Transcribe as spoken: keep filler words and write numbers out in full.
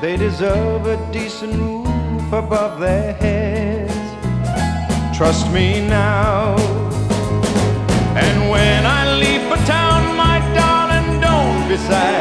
They deserve a decent roof above their heads. Trust me now. And when I leave for town, my darling, don't be sad.